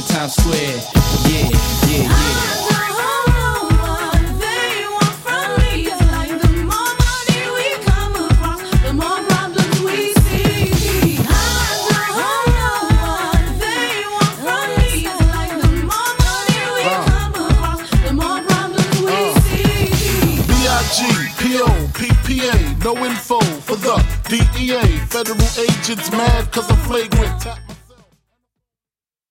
in Times Square. Yeah, yeah, yeah. P.O.P.P.A. No info for the DEA. Federal agents mad cause I'm flagrant.